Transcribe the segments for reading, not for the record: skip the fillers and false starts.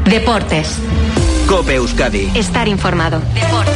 Deportes. COPE Euskadi. Estar informado. Deportes.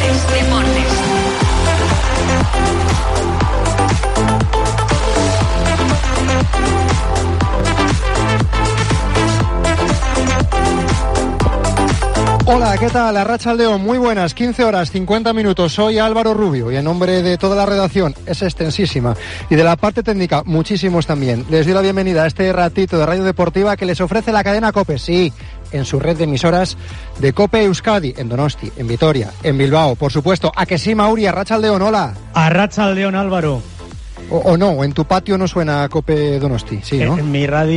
Hola, ¿qué tal? Arratsaldeon, muy buenas, 15 horas, 50 minutos. Soy Álvaro Rubio y en nombre de toda la redacción, es extensísima, y de la parte técnica, muchísimos también, les doy la bienvenida a este ratito de radio deportiva que les ofrece la cadena COPE, sí, en su red de emisoras de COPE Euskadi, en Donosti, en Vitoria, en Bilbao, por supuesto. ¿A que sí, Mauri? Arratsaldeon, hola. Arratsaldeon, Álvaro. O no, en tu patio no suena COPE Donosti, sí, ¿no? En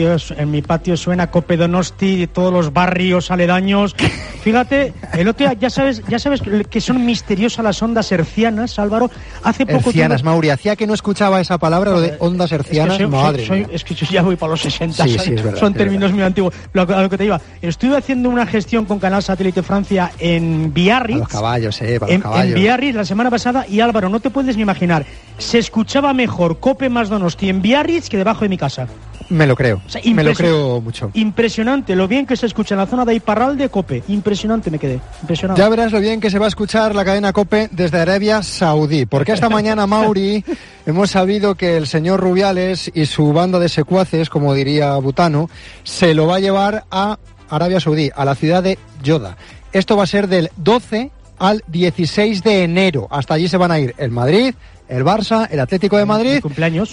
mi patio suena COPE Donosti, todos los barrios aledaños. Fíjate, el otro día, ya sabes que son misteriosas las ondas hercianas, Álvaro. Hace poco hercianas, Mauri, hacía que no escuchaba esa palabra, lo de ondas hercianas, es que yo ya voy para los 60, sí, es verdad, son términos muy antiguos. A lo que te iba, estuve haciendo una gestión con Canal Satélite Francia en Biarritz. Para los caballos, para los caballos. En Biarritz la semana pasada, y Álvaro, no te puedes ni imaginar, se escuchaba mejor COPE más Donosti en Biarritz que debajo de mi casa. Me lo creo, o sea, me lo creo mucho. Impresionante lo bien que se escucha en la zona de Iparralde, COPE. Impresionante me quedé, impresionante. Ya verás lo bien que se va a escuchar la cadena COPE desde Arabia Saudí, porque esta mañana, Mauri, hemos sabido que el señor Rubiales y su banda de secuaces, como diría Butano, se lo va a llevar a Arabia Saudí, a la ciudad de Yoda. Esto va a ser del 12 al 16 de enero. Hasta allí se van a ir el Madrid, el Barça, el Atlético de Madrid. ¿Mi cumpleaños?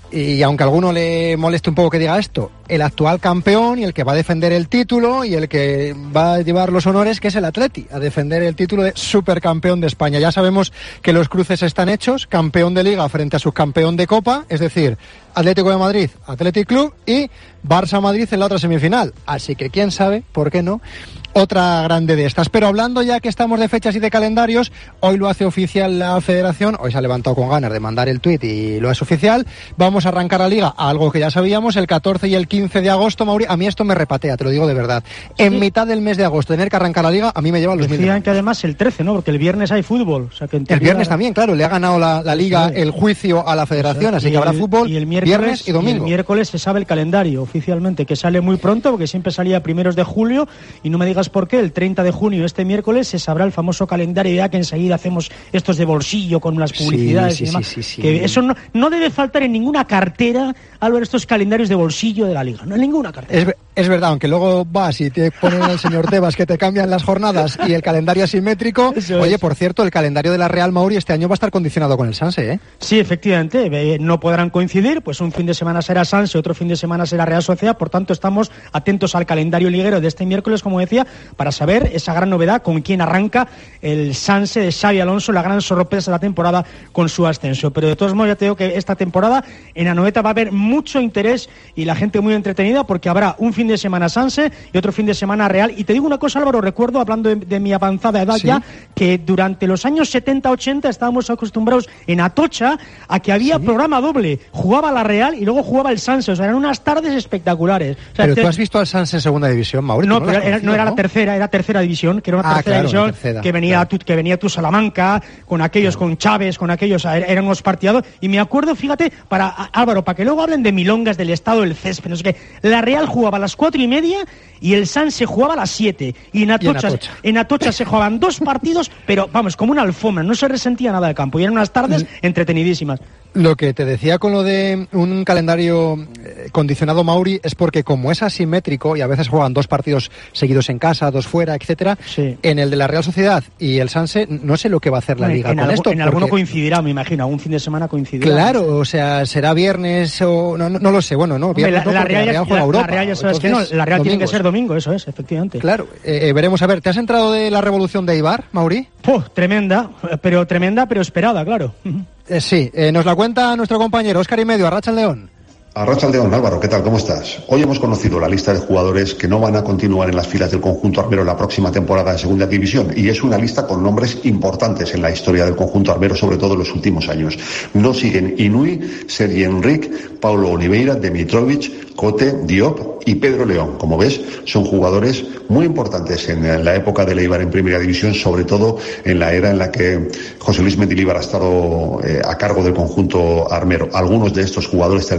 Y aunque a alguno le moleste un poco que diga esto, el actual campeón y el que va a defender el título y el que va a llevar los honores, que es el Atleti, a defender el título de supercampeón de España. Ya sabemos que los cruces están hechos, campeón de Liga frente a subcampeón de Copa, es decir, Atlético de Madrid, Athletic Club, y Barça-Madrid en la otra semifinal. Así que quién sabe, ¿por qué no?, otra grande de estas. Pero hablando ya que estamos de fechas y de calendarios, hoy lo hace oficial la Federación, hoy se ha levantado con ganas de mandar el tuit y lo es oficial. Vamos a arrancar la Liga, algo que ya sabíamos, el 14 y el 15 de agosto, Mauri. A mí esto me repatea, te lo digo de verdad. Sí. En mitad del mes de agosto tener que arrancar la Liga, a mí me lleva los mil. Decían que además el 13, ¿no? Porque el viernes hay fútbol. O sea, que el viernes también, claro, le ha ganado la Liga el juicio a la Federación, así que habrá fútbol y el viernes y domingo. Y el miércoles se sabe el calendario oficialmente, que sale muy pronto, porque siempre salía a primeros de julio, y no me digas por qué, el 30 de junio, este miércoles, se sabrá el famoso calendario, ya que enseguida hacemos estos de bolsillo con las publicidades y demás. Sí. Que eso no debe faltar en ninguna cartera, Álvaro, estos calendarios de bolsillo de la Liga, no en ninguna cartera. Es verdad, aunque luego vas y te ponen al señor Tebas que te cambian las jornadas y el calendario asimétrico. Oye, por cierto, el calendario de la Real, Mauri, este año va a estar condicionado con el Sanse, ¿eh? Sí, efectivamente, no podrán coincidir, pues un fin de semana será Sanse, otro fin de semana será Real Sociedad, por tanto estamos atentos al calendario liguero de este miércoles, como decía, para saber esa gran novedad con quién arranca el Sanse de Xabi Alonso, la gran sorpresa de la temporada con su ascenso. Pero de todos modos ya te digo que esta temporada en Anoeta va a haber mucho interés y la gente muy entretenida, porque habrá un fin de semana Sanse y otro fin de semana Real. Y te digo una cosa, Álvaro, recuerdo, hablando de mi avanzada edad, ¿sí?, ya, que durante los años 70-80 estábamos acostumbrados en Atocha a que había programa doble, jugaba la Real y luego jugaba el Sanse, o sea, eran unas tardes espectaculares. O sea, pero tú has visto al Sanse en segunda división, Mauricio. No, pero no era la tercera, era tercera división, que era una tercera división, que venía tu Salamanca, con aquellos, con Chávez, con aquellos, eran unos partidos. Y me acuerdo, fíjate, Álvaro, para que luego hablen de milongas, del estado del césped, no sé qué, la Real jugaba a las 4:30 y el Sanse jugaba a las 7. Y en Atocha se jugaban dos partidos, pero vamos, como una alfombra, no se resentía nada del campo. Y eran unas tardes entretenidísimas. Lo que te decía con lo de un calendario condicionado, Mauri, es porque como es asimétrico y a veces juegan dos partidos seguidos en casa, dos fuera, etcétera, sí, en el de la Real Sociedad y el Sanse no sé lo que va a hacer la Liga con esto. En alguno coincidirá, me imagino, algún fin de semana coincidirá. Claro, o sea, será viernes o no lo sé, bueno, no, viernes la Real juega Europa. La Real ya sabes que no, la Real tiene que ser domingo, eso es, efectivamente. Claro, veremos a ver, ¿te has entrado de la revolución de Eibar, Mauri? Tremenda, pero esperada, claro. Sí, nos la cuenta nuestro compañero Óscar y Medio, Arratsaldeon. Arratsaldeon, Álvaro, ¿qué tal? ¿Cómo estás? Hoy hemos conocido la lista de jugadores que no van a continuar en las filas del conjunto armero en la próxima temporada de Segunda División, y es una lista con nombres importantes en la historia del conjunto armero, sobre todo en los últimos años. No siguen Inui, Sergi Enrique, Paulo Oliveira, Dimitrovic, Cote, Diop y Pedro León. Como ves, son jugadores muy importantes en la época de Eibar en Primera División, sobre todo en la era en la que José Luis Mendilibar ha estado a cargo del conjunto armero. Algunos de estos jugadores terminaban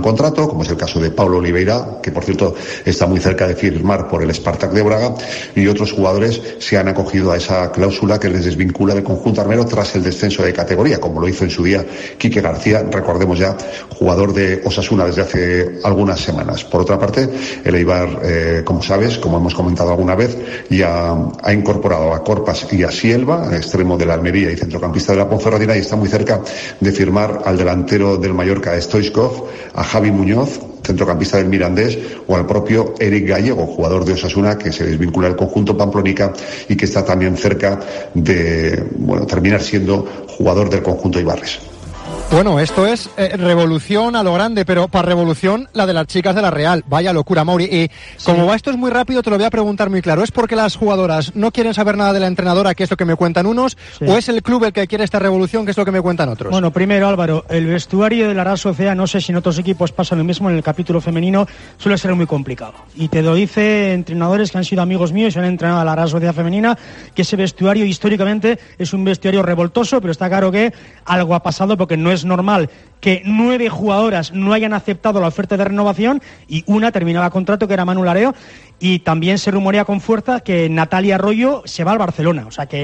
contrato, como es el caso de Paulo Oliveira, que por cierto está muy cerca de firmar por el Spartak de Braga, y otros jugadores se han acogido a esa cláusula que les desvincula del conjunto armero tras el descenso de categoría, como lo hizo en su día Quique García, recordemos ya, jugador de Osasuna desde hace algunas semanas. Por otra parte, el Eibar, como sabes, como hemos comentado alguna vez, ya ha incorporado a Corpas y a Sielva, extremo de la Almería y centrocampista de la Ponferradina, y está muy cerca de firmar al delantero del Mallorca, Stoichkov, a Javi Muñoz, centrocampista del Mirandés, o al propio Eric Gallego, jugador de Osasuna, que se desvincula del conjunto pamplónica y que está también cerca de, terminar siendo jugador del conjunto Ibarres. Bueno, esto es revolución a lo grande, pero para revolución la de las chicas de la Real. Vaya locura, Mauri. Y como va esto es muy rápido, te lo voy a preguntar muy claro. ¿Es porque las jugadoras no quieren saber nada de la entrenadora, que es lo que me cuentan unos, o es el club el que quiere esta revolución, que es lo que me cuentan otros? Bueno, primero, Álvaro, el vestuario de la Real Sociedad, no sé si en otros equipos pasa lo mismo, en el capítulo femenino suele ser muy complicado. Y te lo dice entrenadores que han sido amigos míos y han entrenado a la Real Sociedad femenina, que ese vestuario históricamente es un vestuario revoltoso, pero está claro que algo ha pasado, porque no es normal que 9 jugadoras no hayan aceptado la oferta de renovación y una terminaba contrato, que era Manu Lareo, y también se rumorea con fuerza que Natalia Arroyo se va al Barcelona. O sea que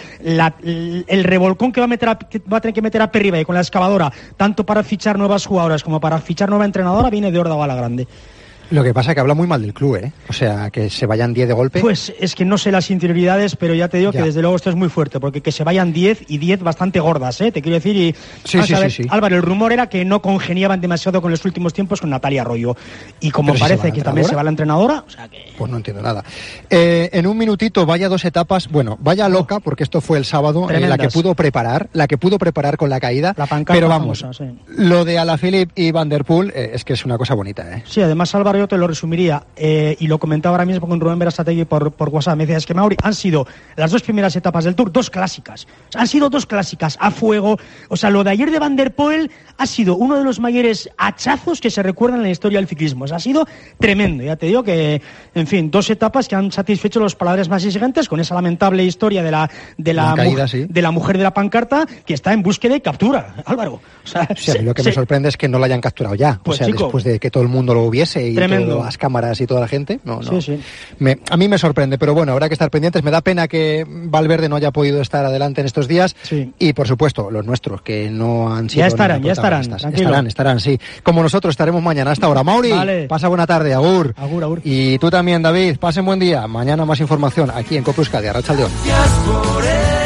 el revolcón que va a tener que meter a Perriba con la excavadora, tanto para fichar nuevas jugadoras como para fichar nueva entrenadora, viene de Horda a la grande. Lo que pasa es que habla muy mal del club, ¿eh? O sea, que se vayan 10 de golpe. Pues es que no sé las interioridades, pero ya te digo que desde luego esto es muy fuerte, porque que se vayan 10 y 10 bastante gordas, ¿eh? Te quiero decir, y sí. Álvaro, el rumor era que no congeniaban demasiado con los últimos tiempos con Natalia Arroyo. Y como parece que también se va la entrenadora, o sea que... Pues no entiendo nada. En un minutito, vaya 2 etapas, vaya loca, porque esto fue el sábado, la que pudo preparar con la caída. La pancarta pero vamos, famosa, sí. Lo de Alaphilippe y Van der Poel es que es una cosa bonita, ¿eh? Sí, además, Álvaro, yo te lo resumiría, y lo comentaba ahora mismo con Rubén Berasategui por WhatsApp. Me decía, es que Mauri, han sido las 2 primeras etapas del Tour 2 clásicas. O sea, han sido 2 clásicas a fuego. O sea, lo de ayer de Van der Poel ha sido uno de los mayores hachazos que se recuerdan en la historia del ciclismo. O sea, ha sido tremendo. Ya te digo que, en fin, 2 etapas que han satisfecho los paladares más exigentes, con esa lamentable historia de la mujer de la pancarta, que está en búsqueda y captura, Álvaro. O sea, a mí lo que me sorprende es que no la hayan capturado ya. Pues, o sea, chico, después de que todo el mundo lo hubiese y tremendo. todas las cámaras y toda la gente. No. Sí. A mí me sorprende, pero bueno, habrá que estar pendientes. Me da pena que Valverde no haya podido estar adelante en estos días. Sí. Y por supuesto, los nuestros, que no han sido. Ya estarán. Sí. Como nosotros estaremos mañana hasta ahora. Mauri, vale. Pasa buena tarde, agur. Agur. Y tú también, David, pasen buen día. Mañana más información aquí en COPE Euskadi, Arratsaldeon.